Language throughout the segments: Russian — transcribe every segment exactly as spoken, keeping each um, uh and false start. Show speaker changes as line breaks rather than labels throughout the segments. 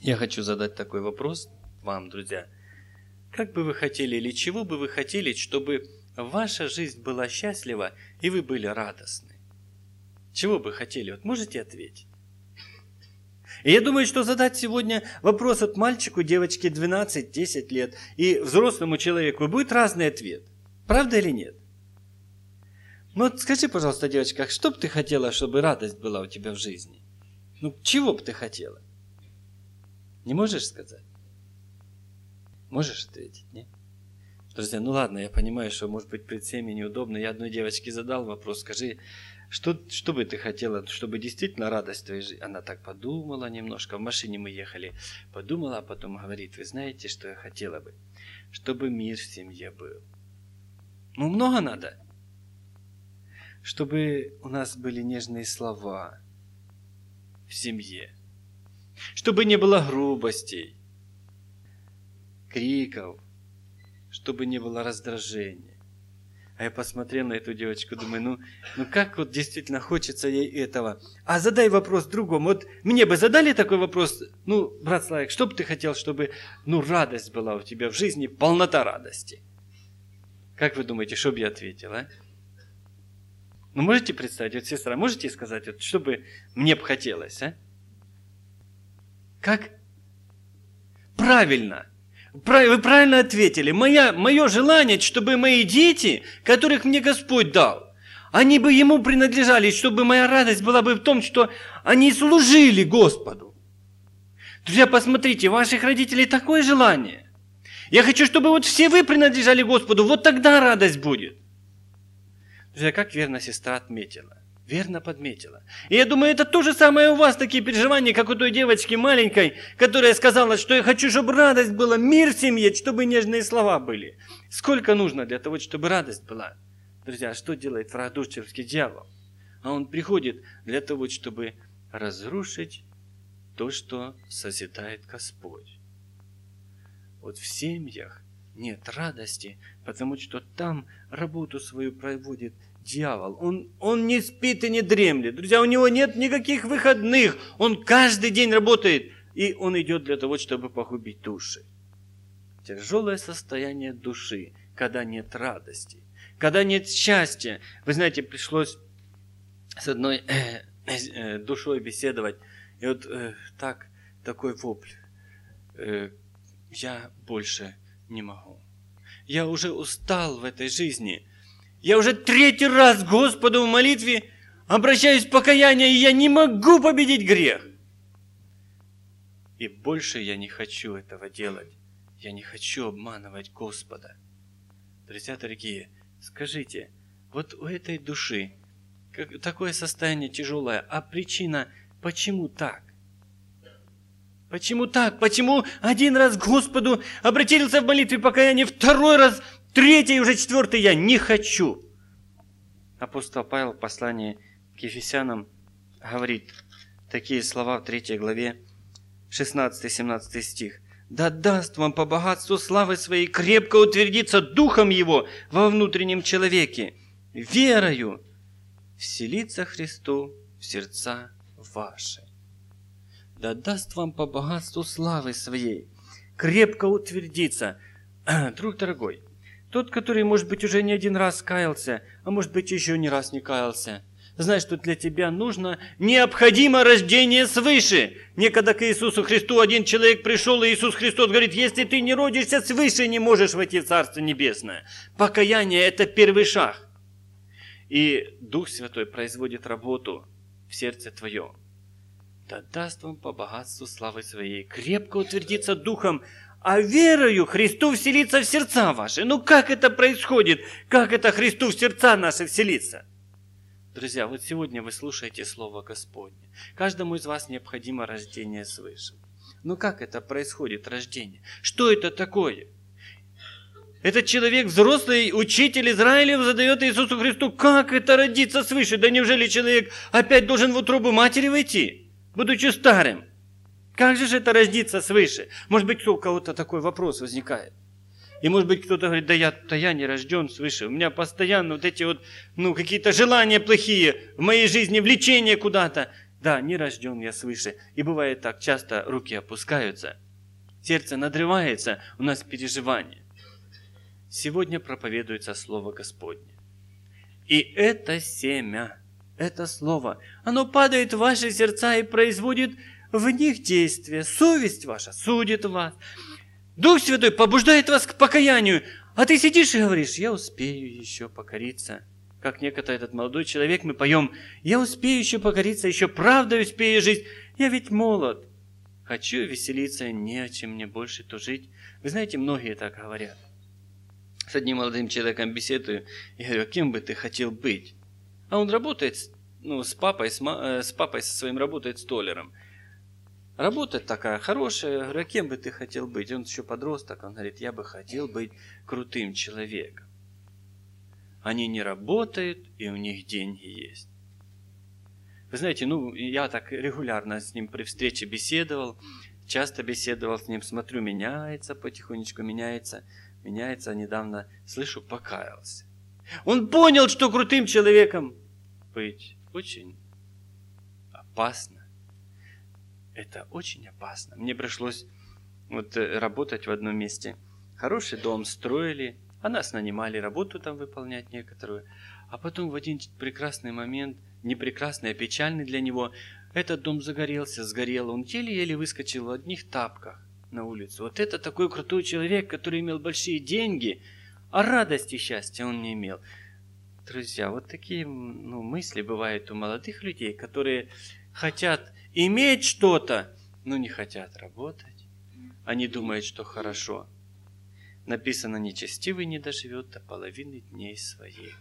Я хочу задать такой вопрос вам, друзья. Как бы вы хотели или чего бы вы хотели, чтобы ваша жизнь была счастлива и вы были радостны? Чего бы хотели? Вот можете ответить? И я думаю, что задать сегодня вопрос от мальчику, девочке двенадцать-десять лет и взрослому человеку будет разный ответ. Правда или нет? Ну вот скажи, пожалуйста, девочка, что бы ты хотела, чтобы радость была у тебя в жизни? Ну, чего бы ты хотела? Не можешь сказать? Можешь ответить, нет? Друзья, ну ладно, я понимаю, что может быть перед всеми неудобно. Я одной девочке задал вопрос, скажи, что, что бы ты хотела, чтобы действительно радость твоей жизни? Она так подумала немножко, в машине мы ехали, подумала, а потом говорит, вы знаете, что я хотела бы? Чтобы мир в семье был. Ну, много надо. Чтобы у нас были нежные слова в семье. Чтобы не было грубостей, криков, чтобы не было раздражения. А я посмотрел на эту девочку, думаю, ну, ну как вот действительно хочется ей этого. А задай вопрос другому. Вот мне бы задали такой вопрос, ну, брат Славик, что бы ты хотел, чтобы, ну, радость была у тебя в жизни, полнота радости? Как вы думаете, что бы я ответил, а? Ну, можете представить, вот, сестра, можете сказать, вот, что бы мне бы хотелось, а? Как? Правильно. Вы правильно ответили. Моя, мое желание, чтобы мои дети, которых мне Господь дал, они бы Ему принадлежали, чтобы моя радость была бы в том, что они служили Господу. Друзья, посмотрите, у ваших родителей такое желание. Я хочу, чтобы вот все вы принадлежали Господу, вот тогда радость будет. Друзья, как верно сестра отметила. Верно подметила. И я думаю, это то же самое у вас, такие переживания, как у той девочки маленькой, которая сказала, что я хочу, чтобы радость была, мир в семье, чтобы нежные слова были. Сколько нужно для того, чтобы радость была? Друзья, что делает враг душевский дьявол? А он приходит для того, чтобы разрушить то, что созидает Господь. Вот в семьях нет радости, потому что там работу свою проводит дьявол. Он, он не спит и не дремлет. Друзья, у него нет никаких выходных. Он каждый день работает. И он идет для того, чтобы погубить души. Тяжелое состояние души, когда нет радости, когда нет счастья. Вы знаете, пришлось с одной э, э, душой беседовать. И вот э, так, такой вопль. Э, я больше не могу. Я уже устал в этой жизни. Я уже третий раз к Господу в молитве обращаюсь в покаяние, и я не могу победить грех. И больше я не хочу этого делать. Я не хочу обманывать Господа. Друзья дорогие, скажите, вот у этой души как, такое состояние тяжелое, а причина, почему так? Почему так? Почему один раз к Господу обратился в молитве покаяния, второй раз, третий, уже четвертый я не хочу? Апостол Павел в послании к Ефесянам говорит такие слова в третьей главе, шестнадцатый-семнадцатый стих. «Да даст вам по богатству славы своей крепко утвердиться духом Его во внутреннем человеке, верою вселиться Христу в сердца ваши». Да даст вам по богатству славы своей крепко утвердиться. Друг дорогой, тот, который, может быть, уже не один раз каялся, а может быть, еще не раз не каялся, знай, что для тебя нужно необходимо рождение свыше. Некогда к Иисусу Христу один человек пришел, и Иисус Христос говорит, если ты не родишься свыше, не можешь войти в Царство Небесное. Покаяние – это первый шаг. И Дух Святой производит работу в сердце твоем. Да даст вам по богатству славы своей крепко утвердиться духом, а верою Христу вселиться в сердца ваши. Ну как это происходит? Как это Христу в сердца наши вселиться? Друзья, вот сегодня вы слушаете Слово Господне. Каждому из вас необходимо рождение свыше. Ну как это происходит, рождение? Что это такое? Этот человек, взрослый учитель Израилев, задает Иисусу Христу, как это родиться свыше? Да неужели человек опять должен в утробу матери войти, будучи старым? Как же это родиться свыше? Может быть, у кого-то такой вопрос возникает. И может быть, кто-то говорит, да я, да я не рожден свыше. У меня постоянно вот эти вот, ну, какие-то желания плохие в моей жизни, влечение куда-то. Да, не рожден я свыше. И бывает так, часто руки опускаются, сердце надрывается, у нас переживания. Сегодня проповедуется Слово Господне. И это семя, это Слово, оно падает в ваши сердца и производит в них действие. Совесть ваша судит вас. Дух Святой побуждает вас к покаянию. А ты сидишь и говоришь: я успею еще покориться. Как некогда этот молодой человек, мы поем: я успею еще покориться, еще правдой успею жить. Я ведь молод. Хочу веселиться, не о чем мне больше тужить. Вы знаете, многие так говорят. С одним молодым человеком беседую и говорю: кем бы ты хотел быть? А он работает, ну, с папой, с, ма- с папой со своим работает столяром. Работа такая хорошая. Я говорю: а кем бы ты хотел быть? Он еще подросток. Он говорит: я бы хотел быть крутым человеком. Они не работают, и у них деньги есть. Вы знаете, ну, я так регулярно с ним при встрече беседовал, часто беседовал с ним, смотрю, меняется, потихонечку меняется, меняется, а недавно, слышу, покаялся. Он понял, что крутым человеком быть очень опасно. Это очень опасно. Мне пришлось вот работать в одном месте. Хороший дом строили, а нас нанимали работу там выполнять некоторую. А потом в один прекрасный момент, не прекрасный, а печальный для него, этот дом загорелся, сгорел. Он еле-еле выскочил в одних тапках на улицу. Вот это такой крутой человек, который имел большие деньги, а радости и счастья он не имел. Друзья, вот такие, ну, мысли бывают у молодых людей, которые хотят иметь что-то, но не хотят работать. Они думают, что хорошо. Написано: нечестивый не доживет до половины дней своих.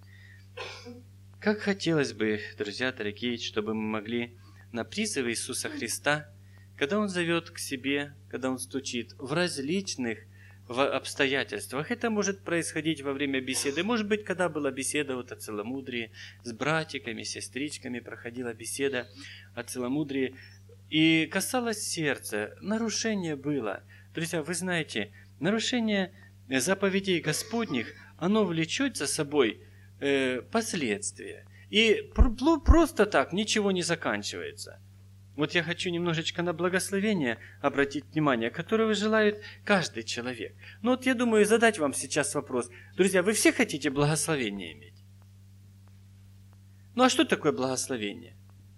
Как хотелось бы, друзья дорогие, чтобы мы могли на призыв Иисуса Христа, когда Он зовет к себе, когда Он стучит в различных в обстоятельствах. Это может происходить во время беседы. Может быть, когда была беседа вот о целомудрии, с братиками, сестричками проходила беседа о целомудрии, и касалось сердца, нарушение было. Друзья, вы знаете, нарушение заповедей Господних, оно влечет за собой э, последствия. И пр- просто так ничего не заканчивается. Вот я хочу немножечко на благословение обратить внимание, которого желает каждый человек. Ну вот я думаю задать вам сейчас вопрос. Друзья, вы все хотите благословение иметь? Ну а что такое благословение?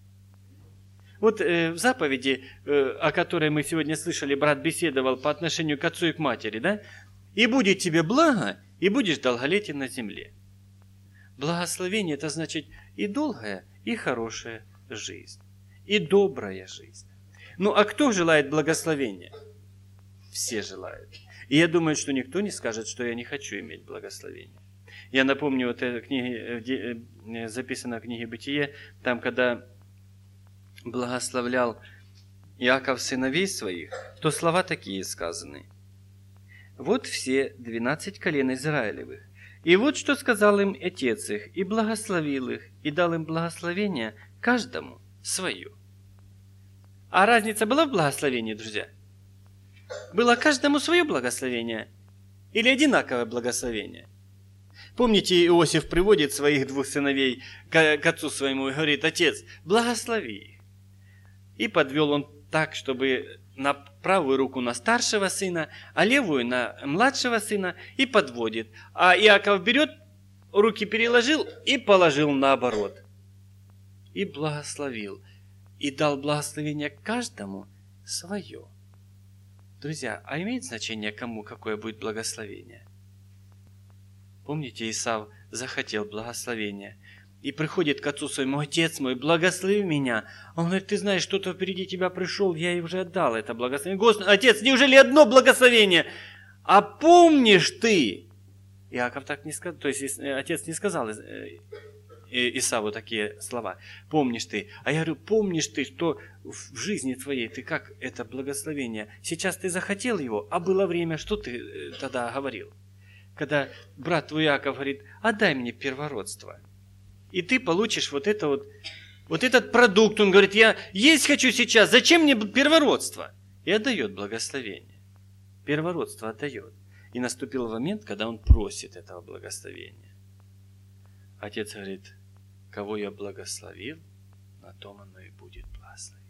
Вот э, в заповеди, э, о которой мы сегодня слышали, брат беседовал по отношению к отцу и к матери, да? «И будет тебе благо, и будешь долголетен на земле». Благословение – это значит и долгая, и хорошая жизнь. И добрая жизнь. Ну, а кто желает благословения? Все желают. И я думаю, что никто не скажет, что я не хочу иметь благословения. Я напомню, вот эта книга, записана в книге «Бытие», там, когда благословлял Иаков сыновей своих, то слова такие сказаны. «Вот все двенадцать колен Израилевых. И вот что сказал им отец их, и благословил их, и дал им благословение каждому свое». А разница была в благословении, друзья? Было каждому свое благословение или одинаковое благословение? Помните, Иосиф приводит своих двух сыновей к, к отцу своему и говорит: «Отец, благослови их». И подвел он так, чтобы на правую руку на старшего сына, а левую на младшего сына, и подводит. А Иаков берет, руки переложил и положил наоборот. И благословил. И дал благословение каждому свое. Друзья, а имеет значение, кому какое будет благословение? Помните, Исав захотел благословения. И приходит к отцу своему: «Отец мой, благослови меня». Он говорит: «Ты знаешь, кто-то впереди тебя пришел, я ей уже отдал это благословение». «Господи, отец, неужели одно благословение? А помнишь ты?» Иаков так не сказал, то есть отец не сказал Исаву такие слова: «Помнишь ты». А я говорю: помнишь ты, что в жизни твоей ты как это благословение? Сейчас ты захотел его, а было время, что ты тогда говорил? Когда брат твой Иаков говорит: «Отдай мне первородство». И ты получишь вот это вот, вот этот продукт. Он говорит: «Я есть хочу сейчас, зачем мне первородство?» И отдает благословение. Первородство отдает. И наступил момент, когда он просит этого благословения. Отец говорит: «Кого я благословил, на том оно и будет благословение.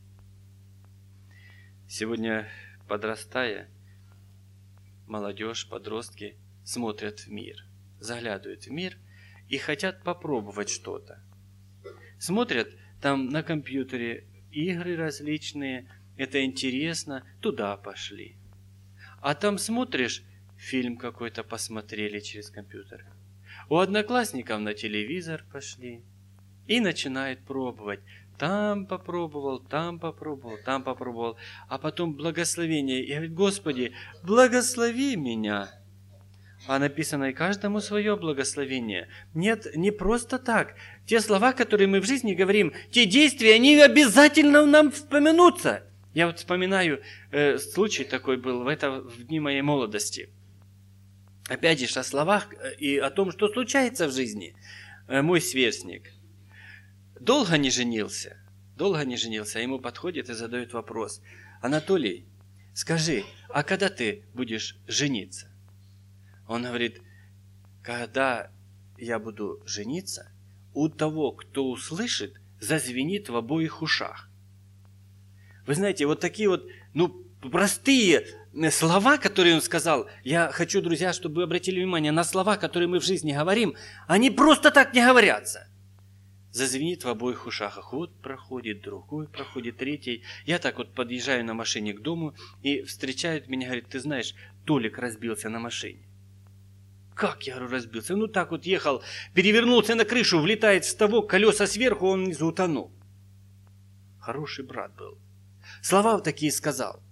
Сегодня, подрастая, молодежь, подростки смотрят в мир, заглядывают в мир и хотят попробовать что-то. Смотрят там на компьютере игры различные, это интересно, туда пошли. А там смотришь, фильм какой-то посмотрели через компьютер. У одноклассников на телевизор пошли и начинают пробовать. Там попробовал, там попробовал, там попробовал. А потом благословение. И говорит: Господи, благослови меня. А написано: и каждому свое благословение. Нет, не просто так. Те слова, которые мы в жизни говорим, те действия, они обязательно нам вспоминутся. Я вот вспоминаю, э, случай такой был в, это, в дни моей молодости. Опять же, о словах и о том, что случается в жизни. Э, мой сверстник долго не женился, долго не женился, а ему подходит и задает вопрос: Анатолий, скажи, а когда ты будешь жениться? Он говорит: когда я буду жениться, у того, кто услышит, зазвенит в обоих ушах. Вы знаете, вот такие вот, ну, простые слова, которые он сказал. Я хочу, друзья, чтобы вы обратили внимание на слова, которые мы в жизни говорим. Они просто так не говорятся. Зазвенит в обоих ушах. Вот проходит другой, проходит третий. Я так вот подъезжаю на машине к дому, и встречают меня, говорит: ты знаешь, Толик разбился на машине. Как, я говорю, разбился? Ну так вот ехал, перевернулся на крышу, влетает в ставок, колеса сверху, он внизу утонул. Хороший брат был. Слова вот такие сказал.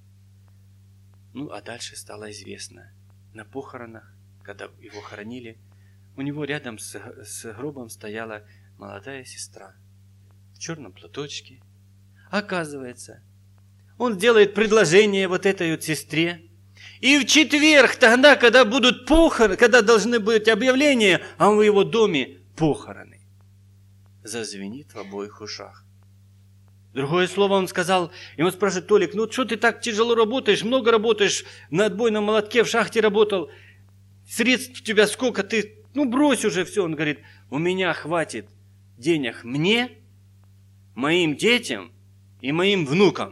Ну, а дальше стало известно. На похоронах, когда его хоронили, у него рядом с, с гробом стояла молодая сестра в черном платочке. Оказывается, он делает предложение вот этой вот сестре. И в четверг, тогда, когда будут похороны, когда должны быть объявления, а в его доме похороны, зазвенит в обоих ушах. Другое слово он сказал, ему спрашивает: Толик, ну что ты так тяжело работаешь, много работаешь, на отбойном молотке в шахте работал, средств у тебя сколько, ты, ну брось уже все. Он говорит: у меня хватит денег мне, моим детям и моим внукам.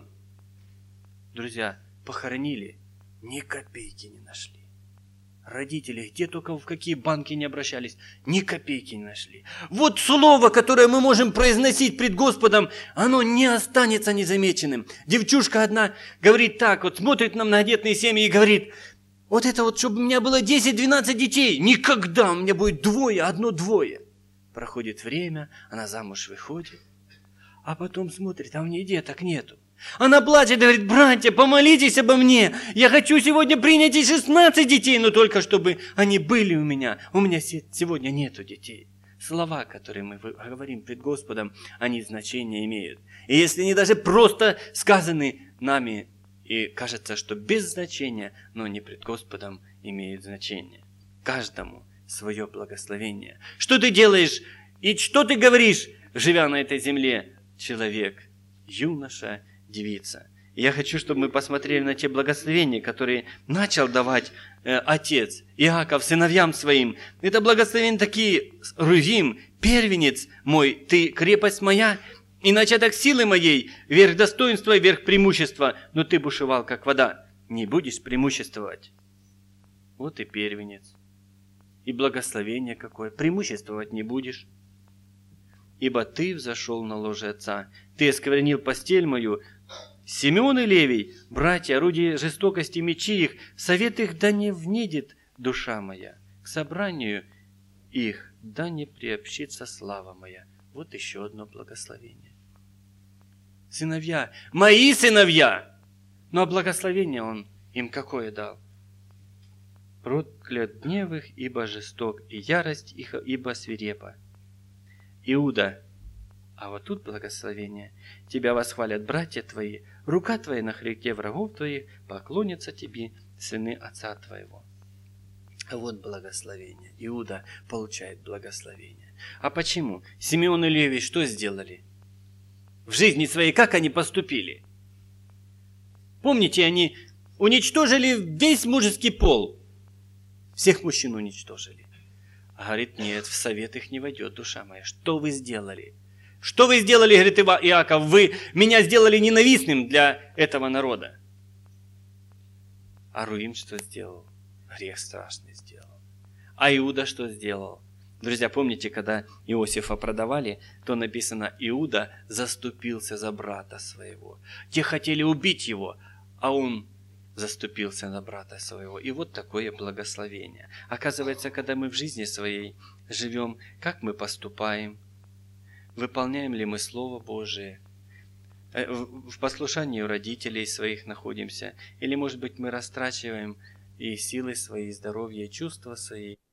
Друзья, похоронили, ни копейки не нашли. Родители, где только в какие банки не обращались, ни копейки не нашли. Вот слово, которое мы можем произносить пред Господом, оно не останется незамеченным. Девчушка одна говорит так, вот смотрит на многодетные семьи и говорит: вот это вот, чтобы у меня было десять-двенадцать детей, никогда, у меня будет двое, одно-двое. Проходит время, она замуж выходит, а потом смотрит, а у нее деток нету. Она плачет и говорит: братья, помолитесь обо мне. Я хочу сегодня принять и шестнадцать детей, но только чтобы они были у меня. У меня сегодня нету детей. Слова, которые мы говорим пред Господом, они значение имеют. И если они даже просто сказаны нами, и кажется, что без значения, но не пред Господом имеют значение. Каждому свое благословение. Что ты делаешь и что ты говоришь, живя на этой земле, человек, юноша, девица. И я хочу, чтобы мы посмотрели на те благословения, которые начал давать э, отец Иаков сыновьям своим. Это благословения такие: Рувим, первенец мой, ты крепость моя, и начаток силы моей, верх достоинства и верх преимущества, но ты бушевал, как вода, не будешь преимуществовать. Вот и первенец. И благословение какое, преимуществовать не будешь. Ибо ты взошел на ложе отца, ты осквернил постель мою. Симеон и Левий, братья, орудия жестокости, мечи их, совет их да не внидит душа моя, к собранию их да не приобщится слава моя. Вот еще одно благословение. Сыновья, мои сыновья! Но благословение он им какое дал? Проклят гнев их, ибо жесток, и ярость их, ибо свирепа. Иуда, а вот тут благословение. Тебя восхвалят братья твои, рука твоя на хребте врагов твоих, поклонятся тебе сыны отца твоего. Вот благословение. Иуда получает благословение. А почему? Симеон и Левий что сделали? В жизни своей как они поступили? Помните, они уничтожили весь мужеский пол. Всех мужчин уничтожили. А говорит: нет, в совет их не войдет душа моя. Что вы сделали? Что вы сделали, говорит Иаков, вы меня сделали ненавистным для этого народа. А Руим что сделал? Грех страшный сделал. А Иуда что сделал? Друзья, помните, когда Иосифа продавали, то написано, Иуда заступился за брата своего. Те хотели убить его, а он заступился за брата своего. И вот такое благословение. Оказывается, когда мы в жизни своей живем, как мы поступаем? Выполняем ли мы Слово Божие? В послушании у родителей своих находимся? Или, может быть, мы растрачиваем и силы свои, и здоровье, и чувства свои?